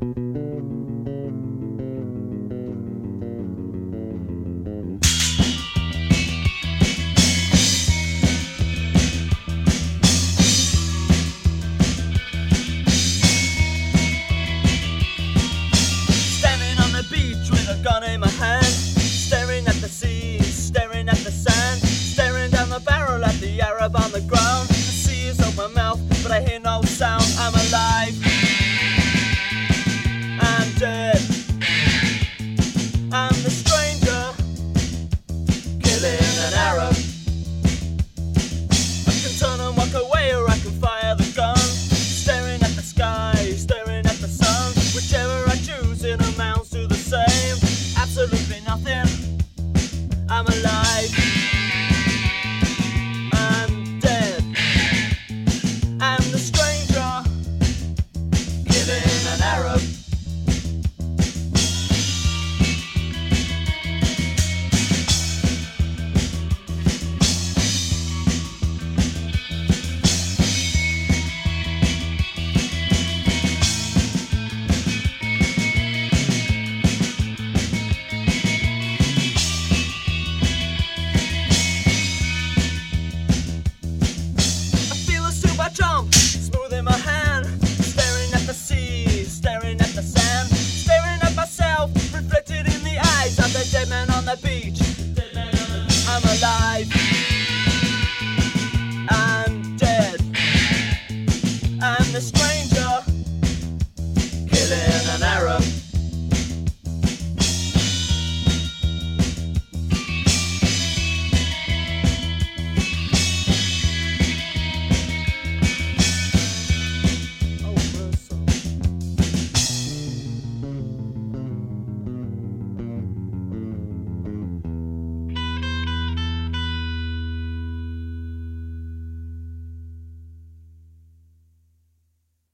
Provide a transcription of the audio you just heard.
Standing on the beach with a gun in my hand, staring at the sea, staring at the sand, staring down the barrel at the Arab on the ground. The sea is open my mouth, but I hear no sound. I'm alive. I'm dead. I'm the stranger killing an Arab. I can turn and walk away, or I can fire the gun. Staring at the sky, staring at the sun. Whichever I choose, it amounts to the same. Absolutely nothing. I'm alive. I'm dead. I'm the stranger killing an Arab. Jump, smooth in my hand, staring at the sea, staring at the sand, staring at myself, reflected in the eyes of the dead man on the beach. I'm alive.